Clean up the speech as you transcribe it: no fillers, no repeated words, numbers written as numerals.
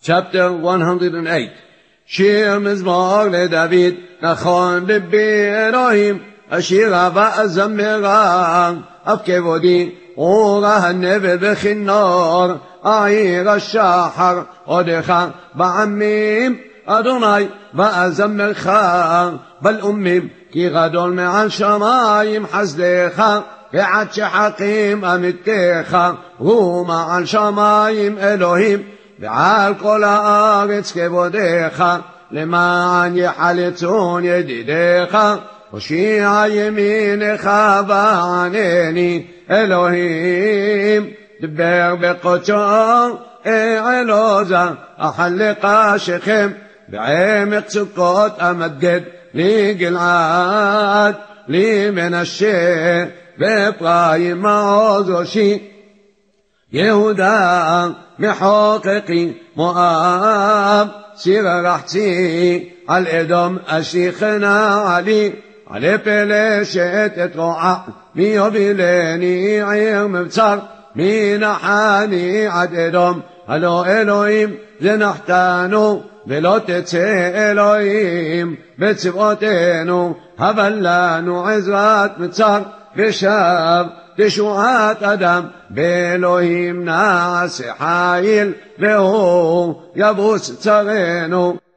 Chapter 108. שיר מזמור לדוד, נכון ליבי אלוהים, השירה ואזמרה, אף כבודי אורה הנבל וכינור, העיר השחר, עודך בעמים, אדוני ואזמרך, בלאומים, כי גדול מעל שמיים חסדך, ועד שחקים אמיתך, הוא מעל שמיים אלוהים, ועל כל הארץ כבודך, למען יחלצון ידידיך, הושיע ימינך וענני אלוהים, דבר בקודשו אעלוזה, אחלק שכם, בעמק סוכות אמגד, לי גלעד, לי מנשה, ואפרים מעוז ראשי, יהודה מחוקקי מואב, סיר רחצי על אדום אשיכנה עלי, עלי פלשת את רועה, מי יובילני עיר מבצר, מי נחני עד אדום, הלא אלוהים זנחתנו, ולא תצא אלוהים בצבאותינו, אבל לנו עזרת מצר, ושב תשועת אדם, באלוהים נעשה חיל, והוא יבוס צרינו.